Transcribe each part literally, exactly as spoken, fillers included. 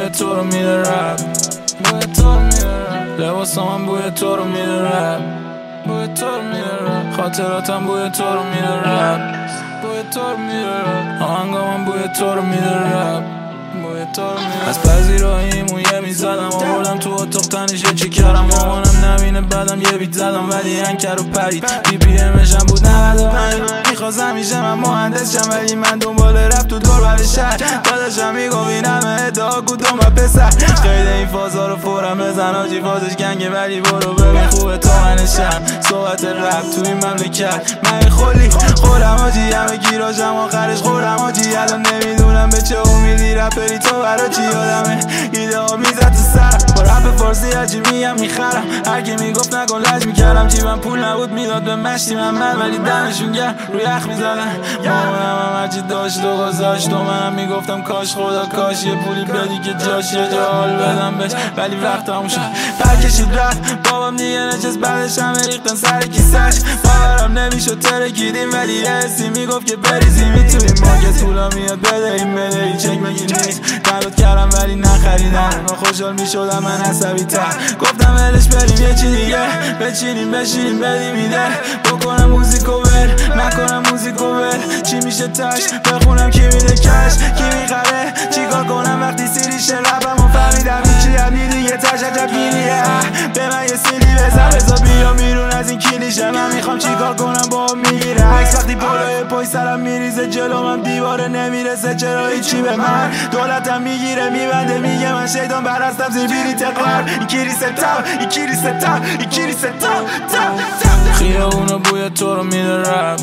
بوی تو رو میده رپ، بوی تو رو میده رپ. لباسام بوی تو رو میده رپ، بوی تو رو میده رپ. خاطراتم بوی تو رو میده رپ، بوی تو رو میده رپ. آهنگام بوی تو رو میده رپ، بوی تو رو میده رپ. از پذیرایی مویه میزدم آوردم تو اتاق تنشه چی کردم. مامانم نبینه بعدم یه بیت زدم ولی انکر و پرید. بی پی امشم بود نود و پنج. میخواست همیشه من مهندس شم ولی من دنبال رفت تو دور بر شهر. داداشم میگو بینم ادعا کدوم و پسر. خیلی این فازا رو فورم بزن آجی فازش گنگه ولی برو ببین خوبه تا من شم. صحبت رپ تو این مملکت من خولی خورم آجی همه گیراشم آخرش خورم آجی. الان نمیدونم به چه امیدی رپری تو برا چی یادمه ایده ها میزد تو سرم. با رپ فارسی هرچی میگم میخرم. هرکی میگفت نکن لج میکردم. جیبم پول نبود میداد به مشتی من من ولی دمشون گرم روی یخ میزدن. مامانم هم هرچی داشت و گذاشت و منم میگفتم کاش خدا کاش یه پولی بدی که جاش یه جا حال بدم بهش ولی وقت همون شد برکشید رفت. بابام دیگه نشست بعدش همه ریختن سر کیسش. باورم نمیشد ترکیدیم ولی یه حسی میگفت که بریزی میتونیم ما که طولا میاد بدهیم بدهی چک مگی نیست. دلوت کردم ولی نخریدم ما خوشحال میشدم من عصبی تر. گفتم ولش بریم یه چی دیگه بچینیم بشینیم بدیم ایده. بکنم موزیکو ول نکنم موزیکو ول چی میشه تش بخونم کی میده کش کی میخره چیکار کنم وقتی سیریشه لبم و فهمیدم این چی هم دیگه تش عجب گیریه. به من یه سیلی بزن بزا بیا میرون از این کلیشه. من میخوام چیکار کنم با میگیره عکس وقتی پلوی پای سرم میریزه جلوم دیواره نمیرسه چرا هیچی به من. دولتم میگیره میبنده میگه من شیطان برستم زیر بیری تقرار. این کیری ستم این کیری ستم این کیری ستم خیابونا بوی تو رو میده رپ.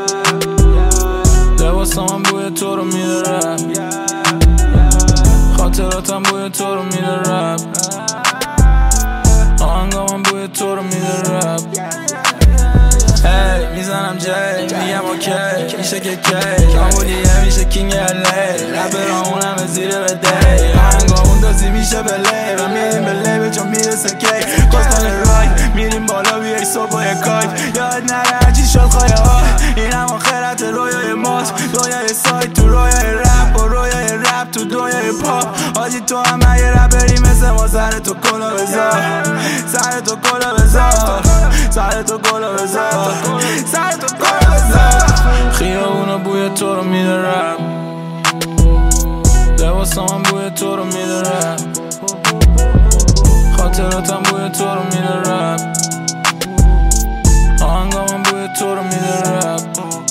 لباسام بوی تو رو میده رپ. خاطراتم بوی تو رو میده رپ. آهنگام بوی تو رو میده رپ. هی میزنم جی میگم اوکی میشه که کی آمودیه میشه کینگ الی. رپرامونم زیر بده آهنگامون دازی میشه بله و میریم بله به چون میرسه کی. کستان رای میریم بالا بیای صبح و یکای یاد نره هرچی شد خواهی ها. این هم آخرت رویای ماست رویای سایت تو رویای رپ و رویای رپ تو دنیای پاپ. آجی تو هم اگه رپری مثل ما سر تو کلا بذار سر تو کلا بذار سر تو کلا بذار سر تو کلا بذار. خیابونا بوی تو رو میده رپ. لباسام بوی تو رو میده رپ. خاطراتم بوی تو رو میده رپ. آهنگام بوی تو رو میده رپ.